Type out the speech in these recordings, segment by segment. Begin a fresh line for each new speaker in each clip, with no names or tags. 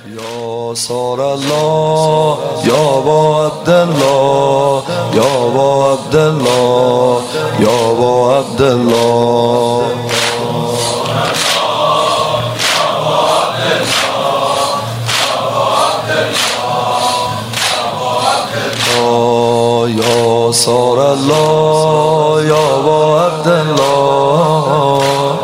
یا سار الله یا با عبدالله یا با عبدالله یا با عبدالله یا سار الله یا با عبدالله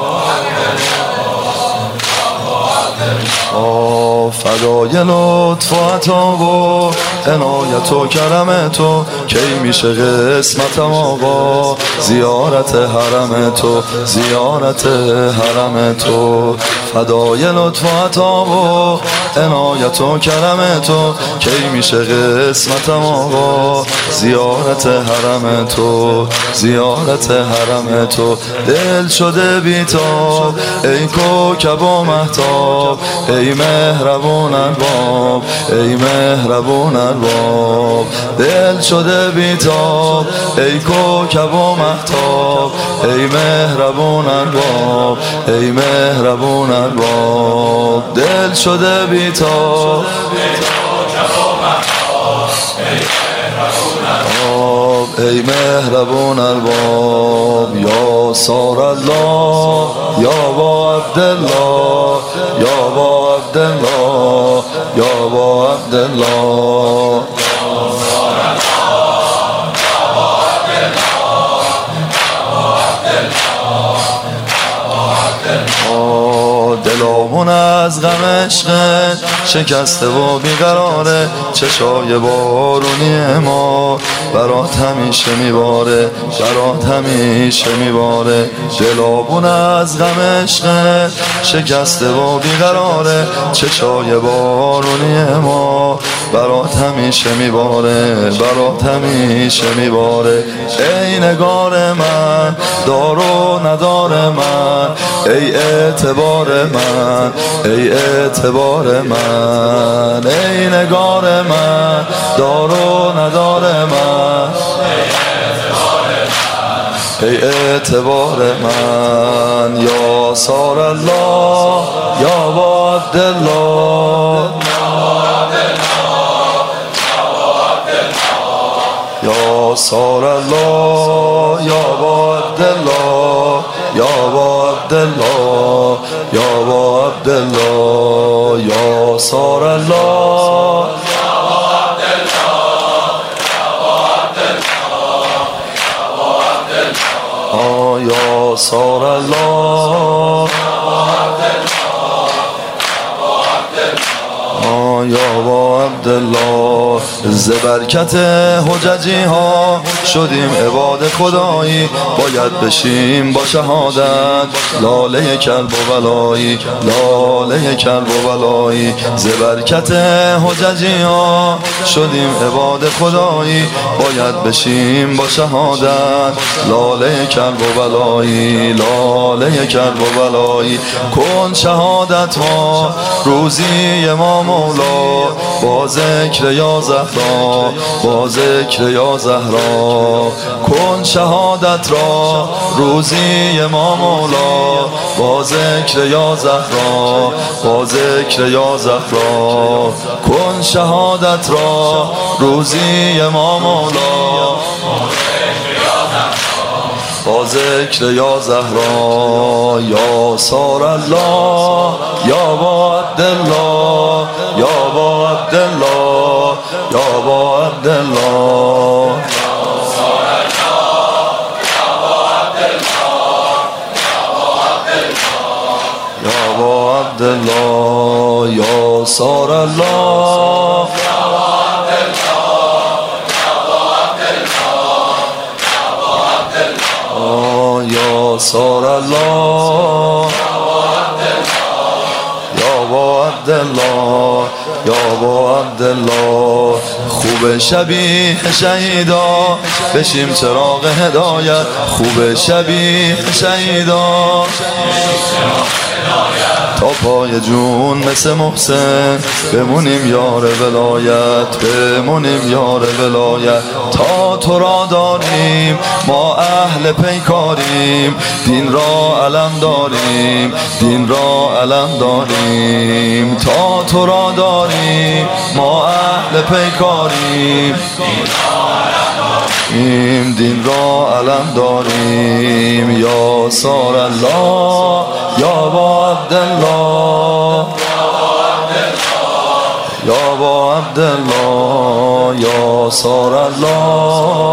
فدای لطف و عطا و عنایت و کرم تو کی میشه قسمتم آقا زیارت حرم تو زیارت حرم تو فدای لطف و عطا و عنایت و کرم تو کی میشه قسمتم آقا زیارت حرم تو زیارت حرم تو دل شده بیتاب ای کوکب و مهتاب ای مهربون الباب ای مهربون الباب دل شده بیتاب ای کوکب و مهتاب ای مهربون الباب ای مهربون الباب دل شده بیتاب ای مهربون الباب یا سار الله یا با عبدالله یا با عبدالله یا با عبدالله دلامون از غم عشقت شکسته و بیقراره چشای بارونی ما برات همیشه میباره برات همیشه میباره دلامون از غم عشقت شکسته و بیقراره چشای بارونی ما برات همیشه میباره برات همیشه میباره ای نگار من دار و ندار من ای اعتبار من ای اعتبار من ای نگار من دار و ندار من ای اعتبار من یا سار الله یا با عبدالله یا سار الله یا با عبدالله یا با عبدالله یا با عبدالله یا سار الله یا سار الله یا با عبدالله ز برکت حججی ها شدیم عباد خدایی باید بشیم با شهادت لاله کلب و ولایی لاله کلب و ولایی ز برکت حججی ها شدیم عباد خدایی باید بشیم با شهادت لاله کلب و ولایی لاله کلب و ولایی کن شهادت ما روزی ما مولا با ذکر یا زهرا با ذکر یا زهرا کن شهادت را روزی ما مولا با ذکر یا زهرا با ذکر یا زهرا کن شهادت را روزی ما مولا با ذکر یا زهرا یا سار الله یا با عبدالله یا با عبدالله یا با عبدالله یا با عبدالله یا سار الله یا سار الله یا با عبدالله یا با عبدالله خوب شبیه شهیدا بشیم چراغ هدایت خوب شبیه شهیدا تا پای جون مثل محسن، بمونیم یار ولایت، بمونیم یار ولایت. تا تو را داریم ما اهل پیکاریم، دین را علم داریم، دین را علم داریم. تا تو را داریم ما اهل پیکاریم، دین را علم داریم. یا سار الله یا با عبدالله، یا با عبدالله، یا سار الله